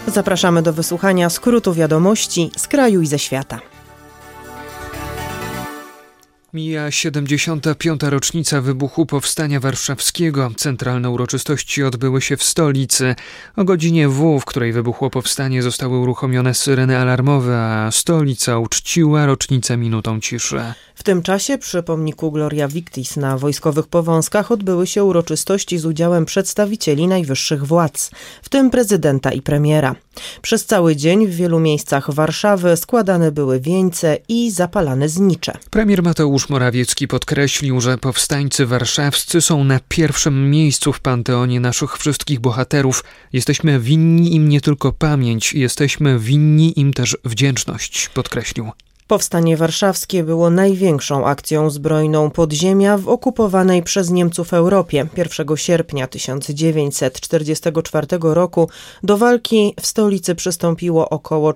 Zapraszamy do wysłuchania skrótu wiadomości z kraju i ze świata. Mija 75. rocznica wybuchu Powstania Warszawskiego. Centralne uroczystości odbyły się w stolicy. O godzinie w której wybuchło powstanie, zostały uruchomione syreny alarmowe, a stolica uczciła rocznicę minutą ciszy. W tym czasie przy pomniku Gloria Victis na Wojskowych Powązkach odbyły się uroczystości z udziałem przedstawicieli najwyższych władz, w tym prezydenta i premiera. Przez cały dzień w wielu miejscach Warszawy składane były wieńce i zapalane znicze. Premier Mateusz Morawiecki podkreślił, że powstańcy warszawscy są na pierwszym miejscu w panteonie naszych wszystkich bohaterów. Jesteśmy winni im nie tylko pamięć, jesteśmy winni im też wdzięczność, podkreślił. Powstanie warszawskie było największą akcją zbrojną podziemia w okupowanej przez Niemców Europie. 1 sierpnia 1944 roku do walki w stolicy przystąpiło około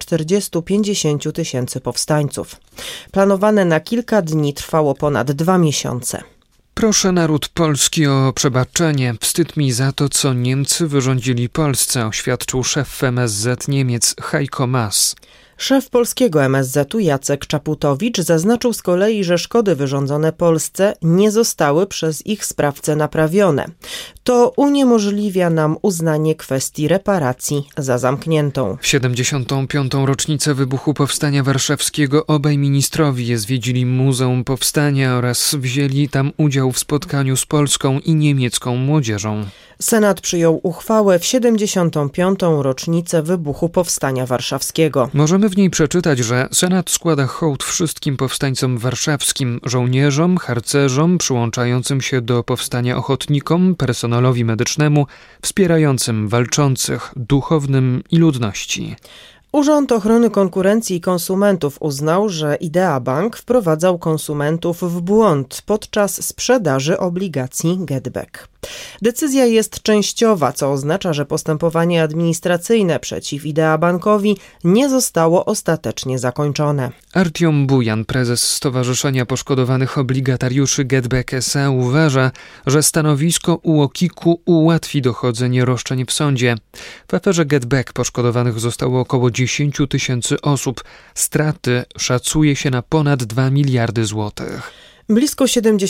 40-50 tysięcy powstańców. Planowane na kilka dni trwało ponad 2 miesiące. Proszę naród polski o przebaczenie. Wstyd mi za to, co Niemcy wyrządzili Polsce, oświadczył szef MSZ Niemiec Heiko Maas. Szef polskiego MSZ-u Jacek Czaputowicz zaznaczył z kolei, że szkody wyrządzone Polsce nie zostały przez ich sprawcę naprawione. To uniemożliwia nam uznanie kwestii reparacji za zamkniętą. W 75. rocznicę wybuchu Powstania Warszawskiego obaj ministrowie zwiedzili Muzeum Powstania oraz wzięli tam udział w spotkaniu z polską i niemiecką młodzieżą. Senat przyjął uchwałę w 75. rocznicę wybuchu Powstania Warszawskiego. Możemy w niej przeczytać, że Senat składa hołd wszystkim powstańcom warszawskim, żołnierzom, harcerzom, przyłączającym się do powstania ochotnikom, personelowi medycznemu, wspierającym walczących, duchownym i ludności. Urząd Ochrony Konkurencji i Konsumentów uznał, że Idea Bank wprowadzał konsumentów w błąd podczas sprzedaży obligacji GetBack. Decyzja jest częściowa, co oznacza, że postępowanie administracyjne przeciw Idea Bankowi nie zostało ostatecznie zakończone. Artiom Bujan, prezes Stowarzyszenia Poszkodowanych Obligatariuszy GetBack S.A. uważa, że stanowisko UOKiK-u ułatwi dochodzenie roszczeń w sądzie. W aferze GetBack poszkodowanych zostało około 10 tysięcy osób. Straty szacuje się na ponad 2 miliardy złotych. Blisko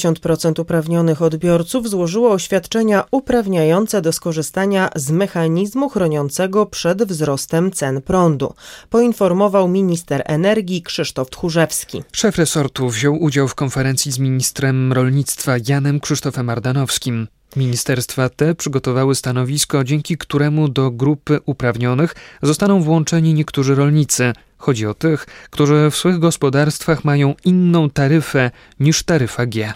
70% uprawnionych odbiorców złożyło oświadczenia uprawniające do skorzystania z mechanizmu chroniącego przed wzrostem cen prądu, poinformował minister energii Krzysztof Tchórzewski. Szef resortu wziął udział w konferencji z ministrem rolnictwa Janem Krzysztofem Ardanowskim. Ministerstwa te przygotowały stanowisko, dzięki któremu do grupy uprawnionych zostaną włączeni niektórzy rolnicy. Chodzi o tych, którzy w swych gospodarstwach mają inną taryfę niż taryfa G.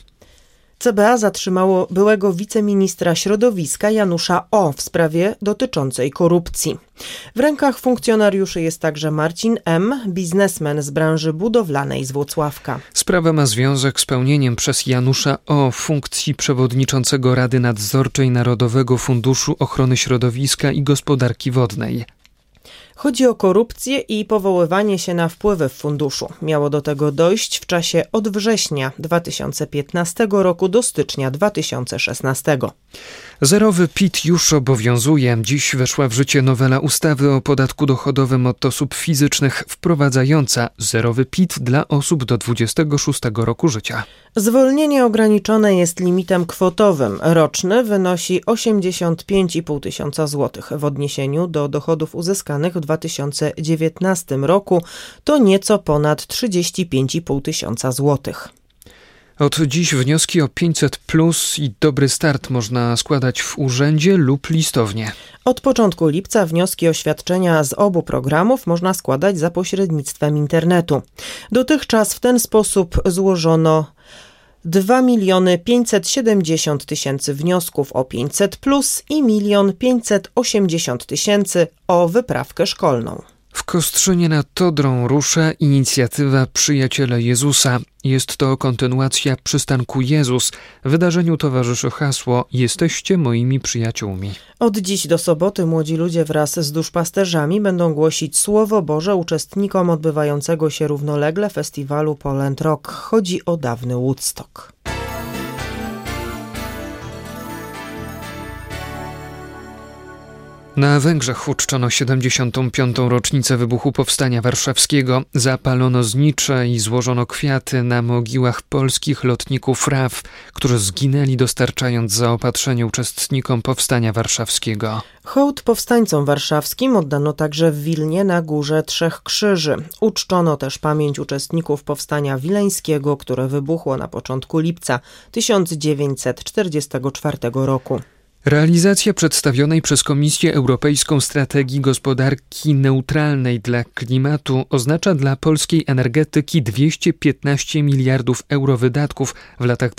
CBA zatrzymało byłego wiceministra środowiska Janusza O. w sprawie dotyczącej korupcji. W rękach funkcjonariuszy jest także Marcin M., biznesmen z branży budowlanej z Włocławka. Sprawa ma związek z pełnieniem przez Janusza O. funkcji przewodniczącego Rady Nadzorczej Narodowego Funduszu Ochrony Środowiska i Gospodarki Wodnej. Chodzi o korupcję i powoływanie się na wpływy w funduszu. Miało do tego dojść w czasie od września 2015 roku do stycznia 2016. Zerowy PIT już obowiązuje. Dziś weszła w życie nowela ustawy o podatku dochodowym od osób fizycznych wprowadzająca zerowy PIT dla osób do 26 roku życia. Zwolnienie ograniczone jest limitem kwotowym. Roczny wynosi 85,5 tysiąca złotych. W odniesieniu do dochodów uzyskanych w 2019 roku to nieco ponad 35,5 tysiąca złotych. Od dziś wnioski o 500+ i Dobry Start można składać w urzędzie lub listownie. Od początku lipca wnioski o świadczenia z obu programów można składać za pośrednictwem internetu. Dotychczas w ten sposób złożono 2 570 000 wniosków o 500+ i 1 580 000 o wyprawkę szkolną. W Kostrzynie nad Odrą rusza inicjatywa Przyjaciele Jezusa. Jest to kontynuacja przystanku Jezus. Wydarzeniu towarzyszy hasło „Jesteście moimi przyjaciółmi”. Od dziś do soboty młodzi ludzie wraz z duszpasterzami będą głosić Słowo Boże uczestnikom odbywającego się równolegle festiwalu Poland Rock. Chodzi o dawny Woodstock. Na Węgrzech uczczono 75. rocznicę wybuchu Powstania Warszawskiego. Zapalono znicze i złożono kwiaty na mogiłach polskich lotników RAF, którzy zginęli dostarczając zaopatrzenie uczestnikom Powstania Warszawskiego. Hołd powstańcom warszawskim oddano także w Wilnie na Górze Trzech Krzyży. Uczczono też pamięć uczestników Powstania Wileńskiego, które wybuchło na początku lipca 1944 roku. Realizacja przedstawionej przez Komisję Europejską strategii gospodarki neutralnej dla klimatu oznacza dla polskiej energetyki 215 miliardów euro wydatków w latach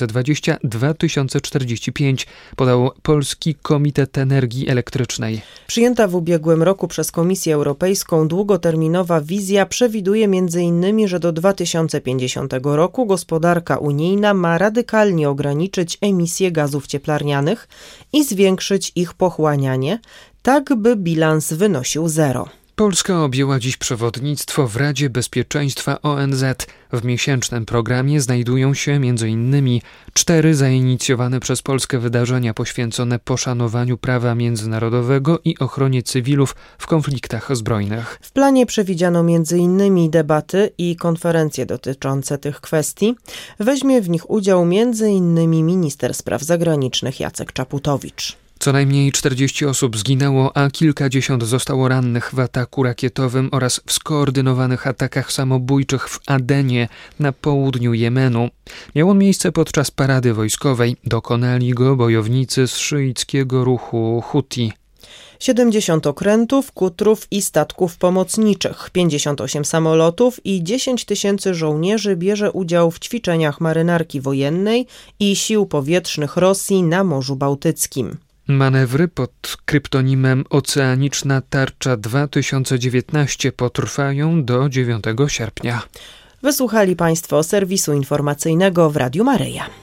2020-2045, podał Polski Komitet Energii Elektrycznej. Przyjęta w ubiegłym roku przez Komisję Europejską długoterminowa wizja przewiduje m.in., że do 2050 roku gospodarka unijna ma radykalnie ograniczyć emisję gazów cieplarnianych i zwiększyć ich pochłanianie, tak by bilans wynosił 0. Polska objęła dziś przewodnictwo w Radzie Bezpieczeństwa ONZ. W miesięcznym programie znajdują się m.in. 4 zainicjowane przez Polskę wydarzenia poświęcone poszanowaniu prawa międzynarodowego i ochronie cywilów w konfliktach zbrojnych. W planie przewidziano m.in. debaty i konferencje dotyczące tych kwestii. Weźmie w nich udział m.in. minister spraw zagranicznych Jacek Czaputowicz. Co najmniej 40 osób zginęło, a kilkadziesiąt zostało rannych w ataku rakietowym oraz w skoordynowanych atakach samobójczych w Adenie na południu Jemenu. Miał on miejsce podczas parady wojskowej. Dokonali go bojownicy z szyickiego ruchu Huti. 70 okrętów, kutrów i statków pomocniczych, 58 samolotów i 10 000 żołnierzy bierze udział w ćwiczeniach marynarki wojennej i sił powietrznych Rosji na Morzu Bałtyckim. Manewry pod kryptonimem Oceaniczna Tarcza 2019 potrwają do 9 sierpnia. Wysłuchali Państwo serwisu informacyjnego w Radiu Maryja.